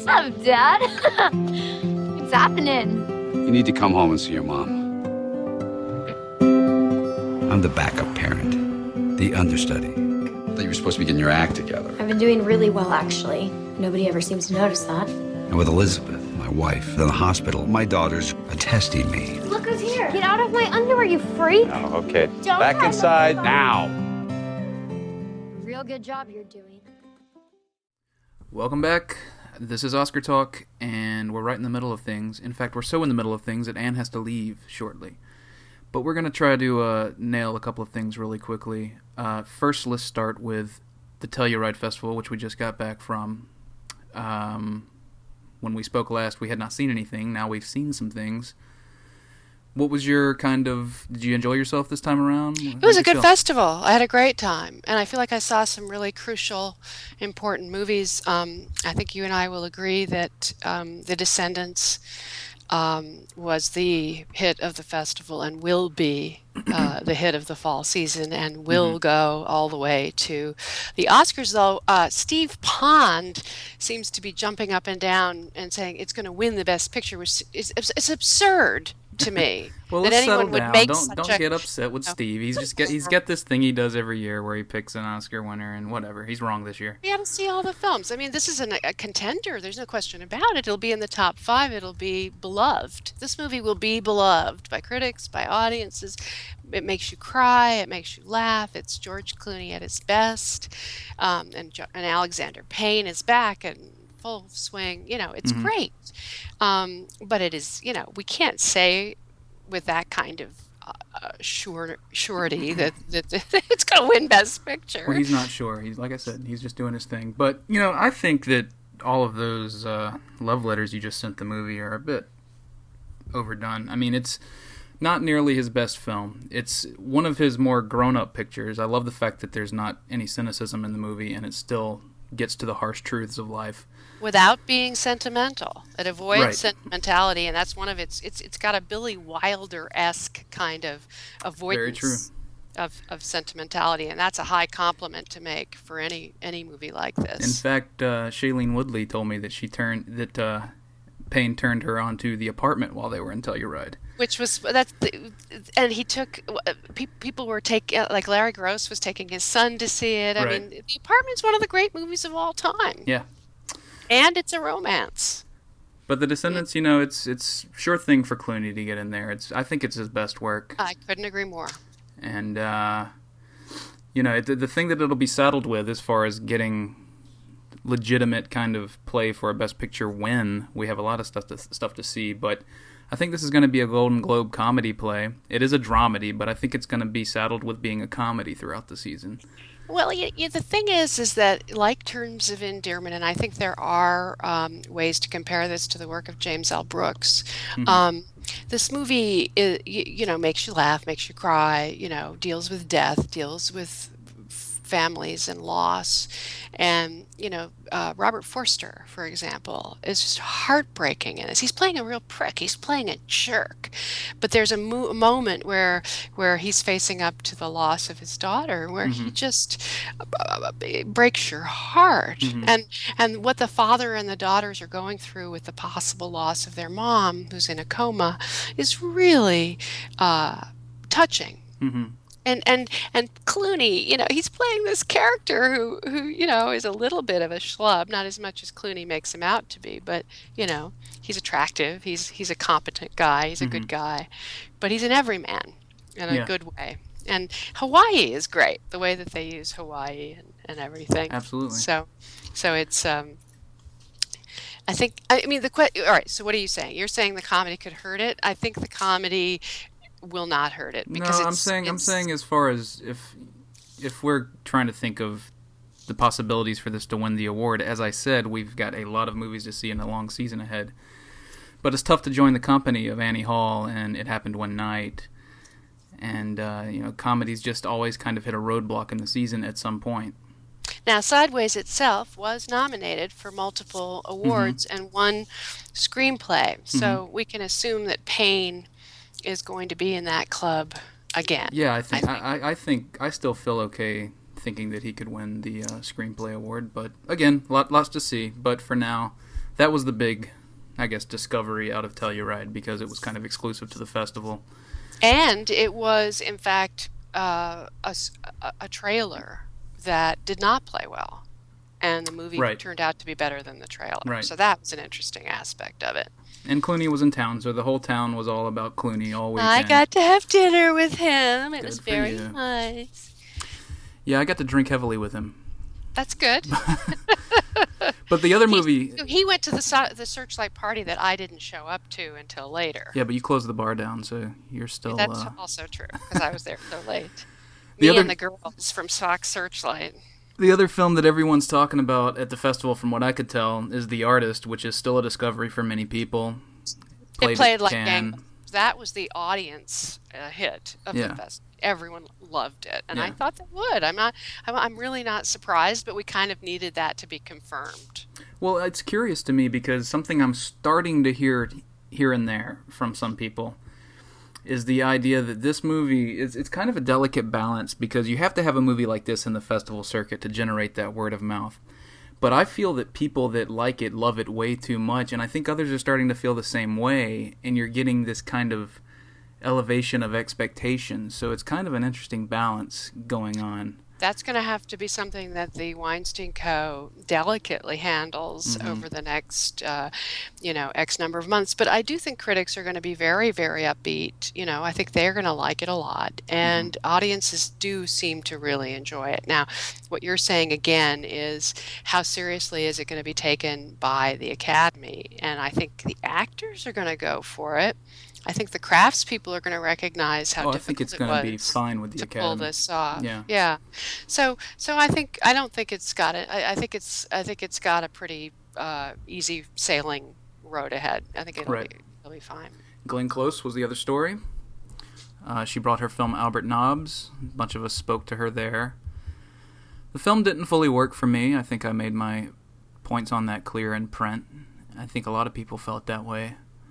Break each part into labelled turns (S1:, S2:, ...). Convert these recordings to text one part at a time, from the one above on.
S1: up, Dad? What's happening?
S2: You need to come home and see your mom. I'm the backup parent, the understudy. I thought you were supposed to be getting your act together.
S1: I've been doing really well, actually. Nobody ever seems to notice that.
S2: And with Elizabeth, my wife, in the hospital, my daughters are testing me.
S1: Look who's here. Get out of my underwear, you freak.
S2: Oh, okay.
S1: Don't
S2: Back inside now.
S1: Real good job you're doing.
S3: Welcome back. This is Oscar Talk, and we're right in the middle of things. In fact, we're so in the middle of things that Anne has to leave shortly. But we're going to try to nail a couple of things really quickly. First, let's start with the Telluride Festival, which we just got back from. When we spoke last, we had not seen anything. Now we've seen some things. What was your did you enjoy yourself this time around?
S4: It was a good festival. I had a great time. And I feel like I saw some really crucial, important movies. I think you and I will agree that The Descendants was the hit of the festival and will be the hit of the fall season and will go all the way to the Oscars, though. Steve Pond seems to be jumping up and down and saying it's going to win the Best Picture, which it's absurd to me.
S3: Well,
S4: that
S3: let's
S4: anyone
S3: settle
S4: would
S3: down.
S4: make
S3: Don't get upset with Steve. He's got this thing he does every year where he picks an Oscar winner and whatever. He's wrong this year.
S4: We got to see all the films. I mean, this is a contender. There's no question about it. It'll be in the top 5. It'll be beloved. This movie will be beloved by critics, by audiences. It makes you cry. It makes you laugh. It's George Clooney at his best, and Alexander Payne is back and full swing. It's great. But it is. We can't say with that kind of surety that it's going to win Best Picture.
S3: Well, he's not sure. He's, like I said, he's just doing his thing. But I think that all of those love letters you just sent the movie are a bit overdone. I mean, it's not nearly his best film. It's one of his more grown-up pictures. I love the fact that there's not any cynicism in the movie, and it still gets to the harsh truths of life
S4: without being sentimental. It avoids
S3: Right.
S4: sentimentality, and that's one of it's got a Billy Wilder-esque kind of avoidance
S3: Very true.
S4: of sentimentality, and that's a high compliment to make for any movie like this.
S3: In fact, Shailene Woodley told me that Payne turned her onto The Apartment while they were in Telluride.
S4: Which was and he took people were taking, like Larry Gross was taking his son to see it. I
S3: Right.
S4: mean, The Apartment's one of the great movies of all time.
S3: Yeah.
S4: And it's a romance.
S3: But The Descendants, it's sure thing for Clooney to get in there. I think it's his best work.
S4: I couldn't agree more.
S3: And, the thing that it'll be saddled with as far as getting legitimate kind of play for a Best Picture win, we have a lot of stuff to see, but I think this is going to be a Golden Globe comedy play. It is a dramedy, but I think it's going to be saddled with being a comedy throughout the season.
S4: Well, the thing is that like Terms of Endearment, and I think there are ways to compare this to the work of James L. Brooks. This movie, makes you laugh, makes you cry. Deals with death, deals with families and loss, and Robert Forster, for example, is just heartbreaking in this. He's playing a real prick. He's playing a jerk, but there's a moment where he's facing up to the loss of his daughter, where he just breaks your heart, and what the father and the daughters are going through with the possible loss of their mom, who's in a coma, is really touching. And Clooney, he's playing this character who is a little bit of a schlub, not as much as Clooney makes him out to be, but he's attractive, he's a competent guy, he's a good guy, but he's an everyman in a good way. And Hawaii is great, the way that they use Hawaii and everything.
S3: Absolutely.
S4: So it's all right. So what are you saying? You're saying the comedy could hurt it. I think the comedy will not hurt it because
S3: I'm saying as far as if we're trying to think of the possibilities for this to win the award, as I said, we've got a lot of movies to see in a long season ahead. But it's tough to join the company of Annie Hall and It Happened One Night. And comedies just always kind of hit a roadblock in the season at some point.
S4: Now, Sideways itself was nominated for multiple awards and won screenplay. So we can assume that Payne is going to be in that club again.
S3: Yeah, I think I still feel okay thinking that he could win the screenplay award. But again, lots to see. But for now, that was the big, I guess, discovery out of Telluride, because it was kind of exclusive to the festival.
S4: And it was, in fact, a trailer that did not play well. And the movie
S3: Right.
S4: turned out to be better than the trailer.
S3: Right.
S4: So that was an interesting aspect of it.
S3: And Clooney was in town, so the whole town was all about Clooney all weekend.
S4: I got to have dinner with him. It was
S3: Good for
S4: very
S3: you.
S4: nice.
S3: Yeah, I got to drink heavily with him.
S4: That's good.
S3: But the other movie...
S4: He went to the Searchlight party that I didn't show up to until later.
S3: Yeah, but you closed the bar down, so you're still...
S4: That's also true, because I was there so late.
S3: The
S4: Me
S3: other-
S4: and the girls from Sox Searchlight.
S3: The other film that everyone's talking about at the festival, from what I could tell, is The Artist, which is still a discovery for many people.
S4: It played
S3: at
S4: like
S3: Cannes.
S4: gangbusters. That was the audience hit of
S3: Yeah.
S4: the fest. Everyone loved it, and I
S3: Yeah.
S4: thought they would. I'm really not surprised, but we kind of needed that to be confirmed.
S3: Well, it's curious to me, because something I'm starting to hear here and there from some people is the idea that this movie it's kind of a delicate balance, because you have to have a movie like this in the festival circuit to generate that word of mouth. But I feel that people that like it love it way too much, and I think others are starting to feel the same way, and you're getting this kind of elevation of expectations. So it's kind of an interesting balance going on.
S4: That's going to have to be something that the Weinstein Co. delicately handles
S3: Mm-hmm.
S4: over the next, X number of months. But I do think critics are going to be very, very upbeat. I think they're going to like it a lot. And
S3: Mm-hmm.
S4: audiences do seem to really enjoy it. Now, what you're saying again is, how seriously is it going to be taken by the Academy? And I think the actors are going to go for it. I think the craftspeople are going to recognize how
S3: I
S4: difficult
S3: think it's
S4: it
S3: going to be
S4: was
S3: fine with the
S4: to
S3: Academy.
S4: pull this off.
S3: Yeah.
S4: Yeah. So I don't think it's got it. I think it's got a pretty easy sailing road ahead. I think
S3: Right.
S4: it'll be fine.
S3: Glenn Close was the other story. She brought her film Albert Nobbs. A bunch of us spoke to her there. The film didn't fully work for me. I think I made my points on that clear in print. I think a lot of people felt that way.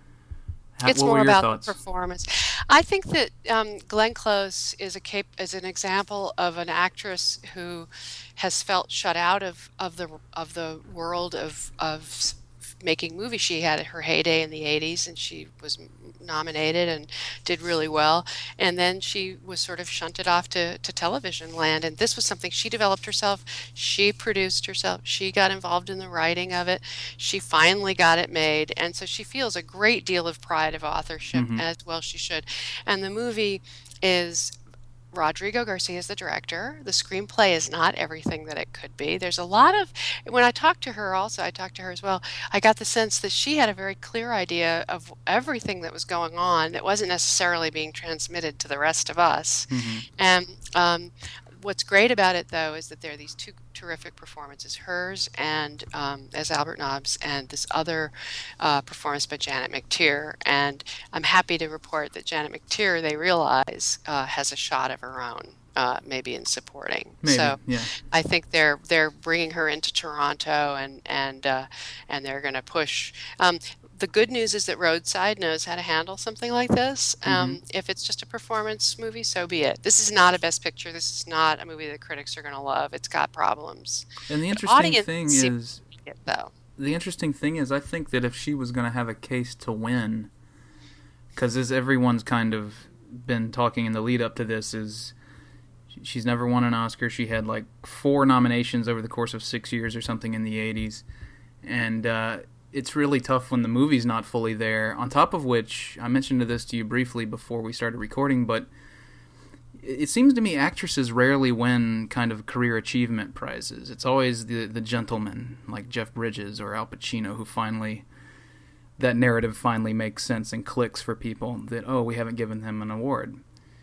S4: It's
S3: what
S4: more
S3: were your
S4: about
S3: thoughts?
S4: the performance. I think that Glenn Close is an example of an actress who has felt shut out of the world of making movies. She had her heyday in the 80s, and she was nominated and did really well. And then she was sort of shunted off to television land. And this was something she developed herself. She produced herself. She got involved in the writing of it. She finally got it made. And so she feels a great deal of pride of authorship, as well she should. And the movie is... Rodrigo Garcia is the director. The screenplay is not everything that it could be. There's a lot of, when I talked to her also, I talked to her as well, I got the sense that she had a very clear idea of everything that was going on that wasn't necessarily being transmitted to the rest of us. And what's great about it, though, is that there are these two terrific performances, hers and as Albert Nobbs, and this other performance by Janet McTeer. And I'm happy to report that Janet McTeer, they realize, has a shot of her own, maybe in supporting.
S3: Maybe,
S4: so
S3: yeah.
S4: I think they're bringing her into Toronto, and they're going to push. The good news is that Roadside knows how to handle something like this. If it's just a performance movie, so be it. This is not a Best Picture. This is not a movie that critics are going to love. It's got problems.
S3: And the
S4: The
S3: interesting
S4: audience
S3: thing
S4: seems
S3: is,
S4: to like it, though.
S3: I think that if she was going to have a case to win, because as everyone's kind of been talking in the lead up to this, is she's never won an Oscar. She had like 4 nominations over the course of 6 years or something in the 80s. And it's really tough when the movie's not fully there. On top of which, I mentioned this to you briefly before we started recording, but it seems to me actresses rarely win kind of career achievement prizes. It's always the gentlemen, like Jeff Bridges or Al Pacino, who finally, that narrative finally makes sense and clicks for people that, oh, we haven't given him an award.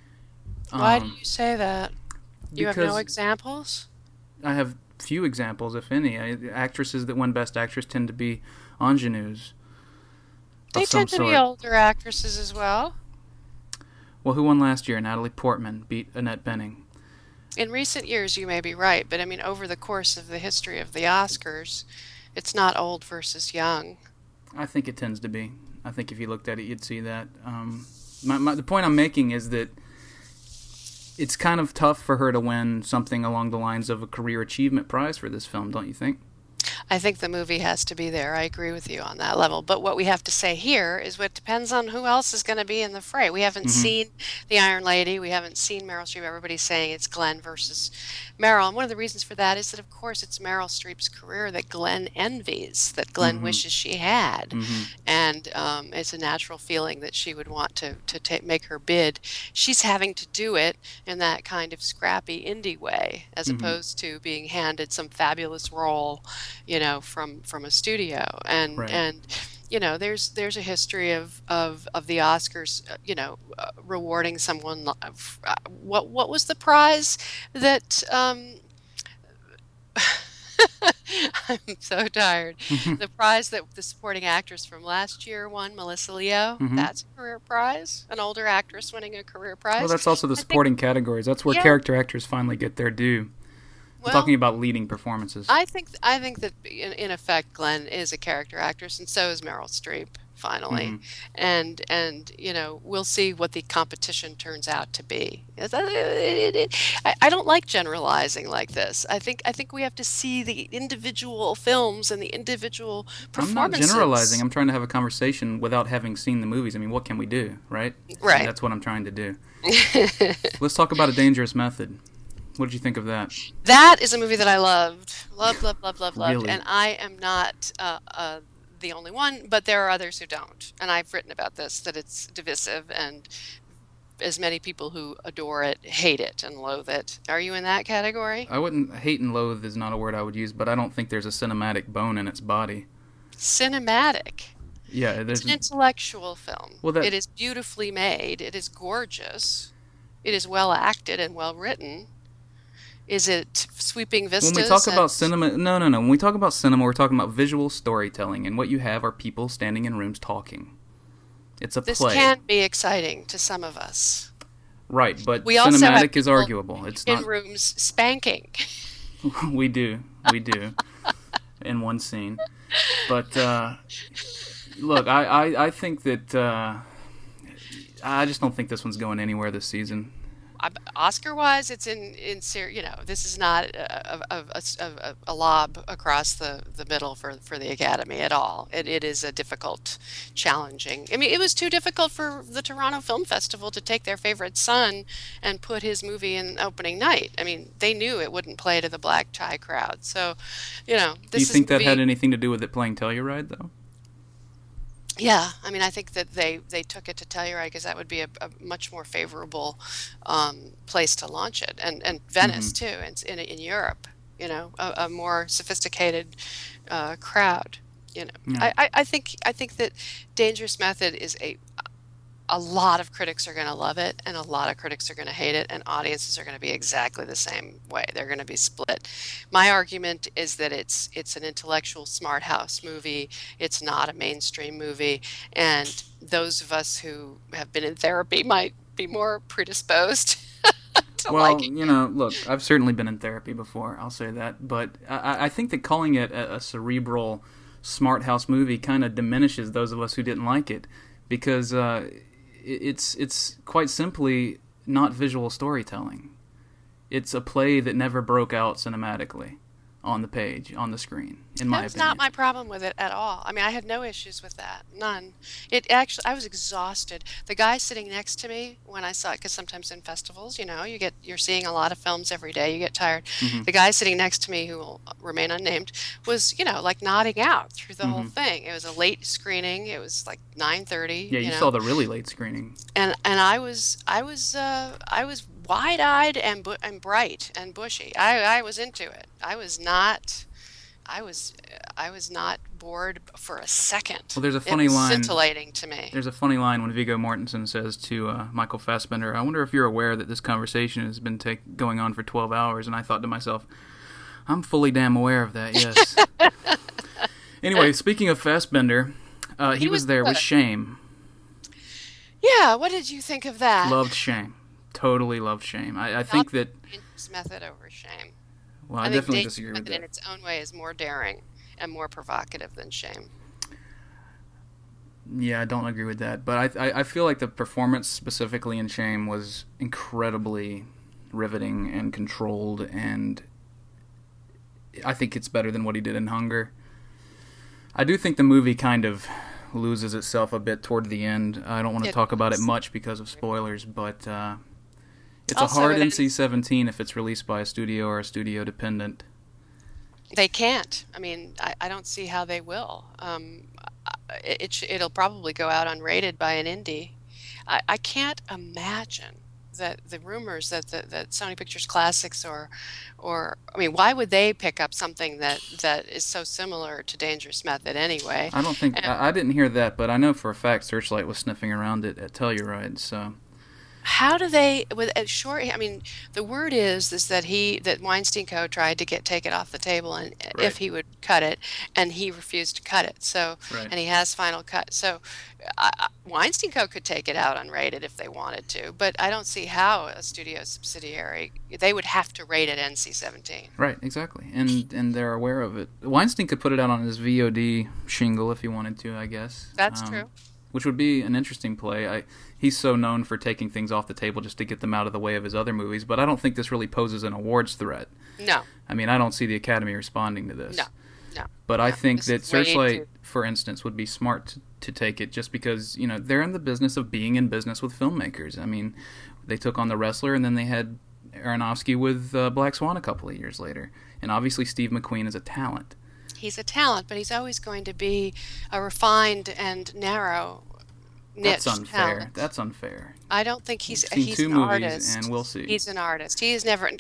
S4: Why do you say that? You have no
S3: because
S4: examples?
S3: I have few examples, if any. Actresses that win Best Actress tend to be ingenues
S4: They
S3: of some
S4: tend to be
S3: sort.
S4: older actresses as well.
S3: Well, who won last year? Natalie Portman beat Annette Bening.
S4: In recent years, you may be right, but I mean, over the course of the history of the Oscars, it's not old versus young.
S3: I think it tends to be. I think if you looked at it, you'd see that. The point I'm making is that it's kind of tough for her to win something along the lines of a career achievement prize for this film, don't you think?
S4: I think the movie has to be there. I agree with you on that level. But what we have to say here is what depends on who else is going to be in the fray. We haven't seen the Iron Lady. We haven't seen Meryl Streep. Everybody's saying it's Glenn versus Meryl. And one of the reasons for that is that, of course, it's Meryl Streep's career that Glenn envies, that Glenn wishes she had. And it's a natural feeling that she would want to make her bid. She's having to do it in that kind of scrappy indie way, as opposed to being handed some fabulous role, from a studio. And there's a history of the Oscars, rewarding someone. What was the prize that I'm so tired. The prize that the supporting actress from last year won, Melissa Leo, that's a career prize. An older actress winning a career prize.
S3: Well, that's also the supporting categories. That's where character actors finally get their due. I'm talking about leading performances.
S4: I think that in effect, Glenn is a character actress, and so is Meryl Streep. Finally, and we'll see what the competition turns out to be. I don't like generalizing like this. I think we have to see the individual films and the individual performances.
S3: I'm not generalizing. I'm trying to have a conversation without having seen the movies. I mean, what can we do, right?
S4: Right.
S3: And that's what I'm trying to do. Let's talk about A Dangerous Method. What did you think of that?
S4: That is a movie that I loved. Loved.
S3: Really?
S4: And I am not the only one, but there are others who don't. And I've written about this, that it's divisive, and as many people who adore it hate it and loathe it. Are you in that category?
S3: I wouldn't. Hate and loathe is not a word I would use, but I don't think there's a cinematic bone in its body.
S4: Cinematic?
S3: Yeah,
S4: it's an intellectual film.
S3: Well,
S4: it is beautifully made. It is gorgeous. It is well acted and well written. Is it sweeping vistas?
S3: When we talk about cinema, no. When we talk about cinema, we're talking about visual storytelling, and what you have are people standing in rooms talking. It's a play.
S4: This can be exciting to some of us.
S3: Right, but
S4: we also
S3: cinematic is arguable. It's
S4: in
S3: not
S4: rooms spanking.
S3: We do, in one scene. But look, I think that I just don't think this one's going anywhere this season.
S4: Oscar-wise, it's in this is not a lob across the middle for the Academy at all. It is a difficult, challenging. I mean, it was too difficult for the Toronto Film Festival to take their favorite son and put his movie in opening night. I mean, they knew it wouldn't play to the black tie crowd. So, this
S3: Do you think that had anything to do with it playing Telluride, though?
S4: Yeah, I mean, I think that they took it to Telluride because that would be a much more favorable place to launch it, and Venice too, in Europe, a more sophisticated crowd. Yeah. I think that Dangerous Method is a lot of critics are going to love it, and a lot of critics are going to hate it, and audiences are going to be exactly the same way. They're going to be split. My argument is that it's an intellectual smart house movie. It's not a mainstream movie, and those of us who have been in therapy might be more predisposed to like it.
S3: Look, I've certainly been in therapy before, I'll say that, but I think that calling it a cerebral smart house movie kind of diminishes those of us who didn't like it, because it's quite simply not visual storytelling. It's a play that never broke out cinematically on the page, on the screen, in my opinion.
S4: That's not my problem with it at all. I mean, I had no issues with that. None. I was exhausted. The guy sitting next to me when I saw it, because sometimes in festivals, you're seeing a lot of films every day, you get tired. The guy sitting next to me, who will remain unnamed, was, like nodding out through the whole thing. It was a late screening. It was like 9:30.
S3: Yeah, you saw the really late screening.
S4: And I was wide-eyed and bright and bushy. I was into it. I was not bored for a second.
S3: Well, there's a funny
S4: it was
S3: line.
S4: Scintillating to me.
S3: There's a funny line when Viggo Mortensen says to Michael Fassbender, "I wonder if you're aware that this conversation has been going on for 12 hours." And I thought to myself, I'm fully damn aware of that. Yes. Anyway, speaking of Fassbender, he was there with Shame.
S4: Yeah. What did you think of that?
S3: Loved Shame. Totally loved Shame. I think that
S4: Dangerous Method over Shame.
S3: Well, I definitely disagree with that.
S4: In its own way, is more daring and more provocative than Shame.
S3: Yeah, I don't agree with that, but I feel like the performance specifically in Shame was incredibly riveting and controlled, and I think it's better than what he did in Hunger. I do think the movie kind of loses itself a bit toward the end. I don't want to talk about it much because of spoilers, but it's also a hard NC-17 if it's released by a studio or a studio dependent.
S4: They can't. I mean, I don't see how they will. It'll probably go out unrated by an indie. I can't imagine that the rumors that Sony Pictures Classics or I mean, why would they pick up something that is so similar to Dangerous Method anyway?
S3: I don't think I didn't hear that, but I know for a fact Searchlight was sniffing around it at Telluride. So
S4: how do they with a short? I mean, the word is that Weinstein Co. tried to take it off the table, and if he would cut it, and he refused to cut it. So and he has final cut. So Weinstein Co. could take it out unrated if they wanted to, but I don't see how a studio subsidiary, they would have to rate it NC-17.
S3: Right, exactly, and they're aware of it. Weinstein could put it out on his VOD shingle if he wanted to, I guess.
S4: That's true.
S3: Which would be an interesting play. He's so known for taking things off the table just to get them out of the way of his other movies, but I don't think this really poses an awards threat.
S4: No.
S3: I mean, I don't see the Academy responding to this.
S4: No.
S3: But I think that Searchlight, for instance, would be smart to take it just because, you know, they're in the business of being in business with filmmakers. I mean, they took on The Wrestler, and then they had Aronofsky with Black Swan a couple of years later. And obviously Steve McQueen is a talent.
S4: He's a talent, but he's always going to be a refined and narrow niche.
S3: That's unfair.
S4: Talent.
S3: That's unfair.
S4: I don't think he's
S3: two
S4: an
S3: movies,
S4: artist.
S3: and we'll see.
S4: He's an artist. He is never.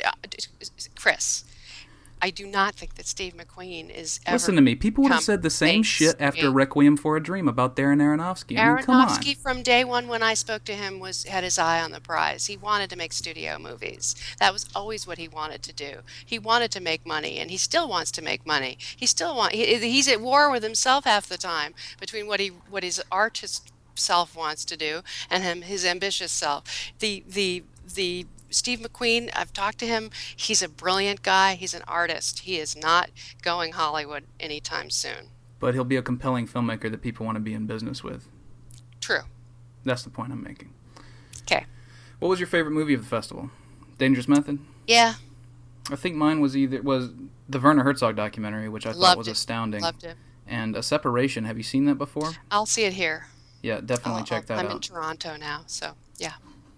S4: Chris, I do not think that Steve McQueen is ever.
S3: Listen to me. People would have said the same shit after Requiem for a Dream about Darren Aronofsky. I mean, come on.
S4: Aronofsky, from day one when I spoke to him, had his eye on the prize. He wanted to make studio movies. That was always what he wanted to do. He wanted to make money, and he still wants to make money. He's at war with himself half the time between what his artist self wants to do and his ambitious self. The Steve McQueen, I've talked to him. He's a brilliant guy. He's an artist. He is not going Hollywood anytime soon.
S3: But he'll be a compelling filmmaker that people want to be in business with.
S4: True.
S3: That's the point I'm making.
S4: Okay.
S3: What was your favorite movie of the festival? Dangerous Method?
S4: Yeah.
S3: I think mine was the Werner Herzog documentary, which I thought was astounding.
S4: Loved it.
S3: And A Separation. Have you seen that before?
S4: I'll see it here.
S3: Yeah, definitely check that out.
S4: I'm in Toronto now, so yeah.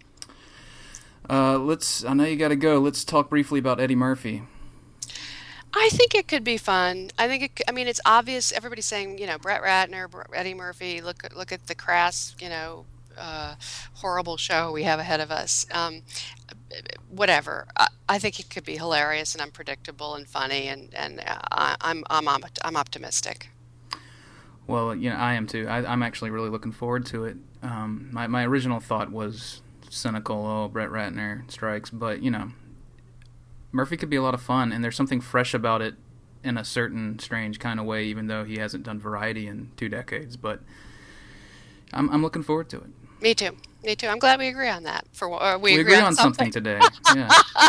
S3: I know you got to go. Let's talk briefly about Eddie Murphy.
S4: I think it could be fun. I mean, it's obvious. Everybody's saying, Brett Ratner, Eddie Murphy. Look at the crass, horrible show we have ahead of us. Whatever. I think it could be hilarious and unpredictable and funny, and I'm optimistic.
S3: Well, I am too. I'm actually really looking forward to it. My original thought was cynical, Brett Ratner strikes, but Murphy could be a lot of fun, and there's something fresh about it in a certain strange kind of way, even though he hasn't done variety in 2 decades. But I'm looking forward to it.
S4: Me too. I'm glad we agree on that. We
S3: agree on something today. Yeah.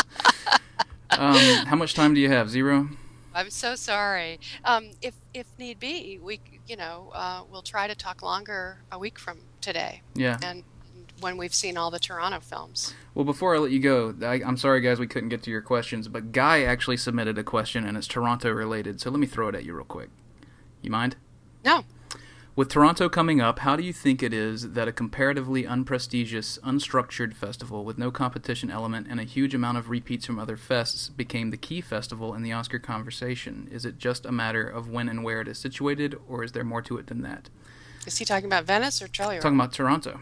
S3: How much time do you have? 0?
S4: I'm so sorry. If need be, we'll try to talk longer a week from today.
S3: Yeah.
S4: And when we've seen all the Toronto films.
S3: Well, before I let you go, I'm sorry, guys, we couldn't get to your questions, but Guy actually submitted a question, and it's Toronto related, so let me throw it at you real quick. You mind?
S4: No.
S3: With Toronto coming up, how do you think it is that a comparatively unprestigious, unstructured festival with no competition element and a huge amount of repeats from other fests became the key festival in the Oscar conversation? Is it just a matter of when and where it is situated, or is there more to it than that?
S4: Is he talking about Venice or Telluride?
S3: Talking about Toronto.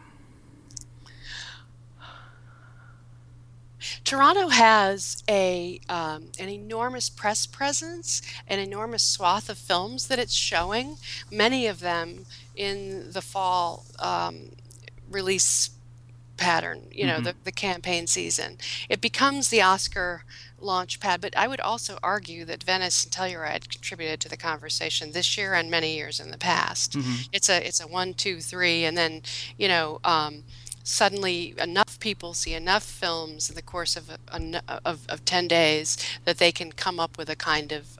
S4: Toronto has an enormous press presence, an enormous swath of films that it's showing, many of them in the fall release pattern, the campaign season. It becomes the Oscar launch pad, but I would also argue that Venice and Telluride contributed to the conversation this year and many years in the past. Mm-hmm. It's a 1, 2, 3, and then, suddenly enough people see enough films in the course of 10 days that they can come up with a kind of,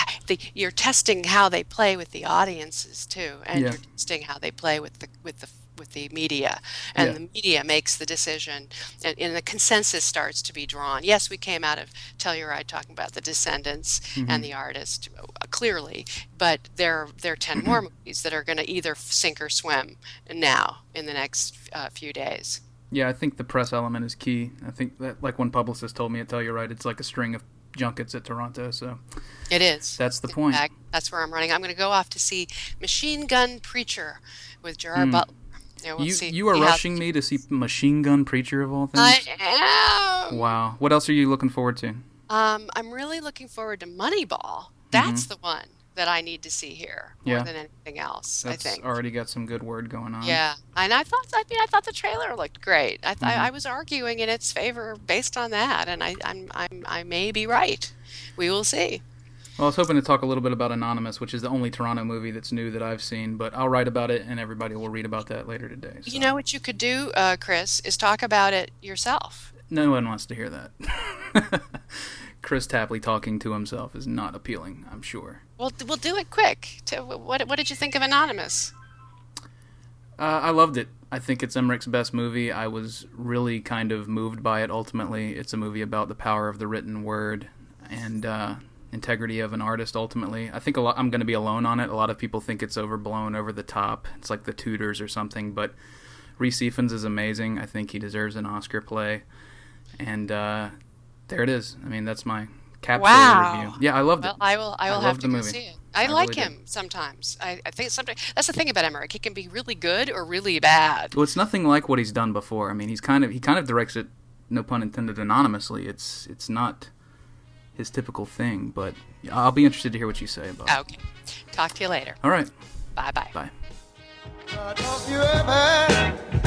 S4: you're testing how they play with the audiences too, and you're testing how they play with the media, and
S3: Yeah.
S4: the media makes the decision, and the consensus starts to be drawn. Yes, we came out of Telluride talking about the descendants and the artist clearly, but there are 10 more movies that are going to either sink or swim now in the next few days.
S3: Yeah, I think the press element is key. I think that, like one publicist told me at Telluride, it's like a string of junkets at Toronto, so
S4: It is.
S3: that's the
S4: In
S3: point.
S4: fact, that's where I'm running. I'm going to go off to see Machine Gun Preacher with Gerard Butler. Yeah, we'll see.
S3: You are
S4: See how-
S3: rushing me to see Machine Gun Preacher of all things?
S4: I am.
S3: Wow. What else are you looking forward to?
S4: I'm really looking forward to Moneyball. That's the one that I need to see here more
S3: Yeah.
S4: than anything else.
S3: That's
S4: I think.
S3: already got some good word going on.
S4: Yeah, and I thought the trailer looked great. I was arguing in its favor based on that, and I may be right. We will see.
S3: Well, I was hoping to talk a little bit about Anonymous, which is the only Toronto movie that's new that I've seen, but I'll write about it and everybody will read about that later today. So.
S4: You know what you could do, Chris, is talk about it yourself.
S3: No one wants to hear that. Chris Tapley talking to himself is not appealing, I'm sure.
S4: We'll do it quick. What did you think of Anonymous?
S3: I loved it. I think it's Emmerich's best movie. I was really kind of moved by it ultimately. It's a movie about the power of the written word and integrity of an artist ultimately. I think I'm going to be alone on it. A lot of people think it's overblown, over the top. It's like The Tudors or something, but Rhys Ifans is amazing. I think he deserves an Oscar play. And there it is. I mean, that's my capsule review. Yeah, I loved it.
S4: Well, I will have
S3: loved
S4: to
S3: the
S4: go
S3: movie.
S4: see it. I
S3: I
S4: like
S3: really
S4: him sometimes. I think sometimes that's the thing about Emmerich. He can be really good or really bad.
S3: Well, it's nothing like what he's done before. I mean, he kind of directs it, no pun intended, anonymously. It's not his typical thing, but I'll be interested to hear what you say about it.
S4: Okay. Talk to you later.
S3: All right.
S4: Bye-bye.
S3: Bye.
S5: Don't you ever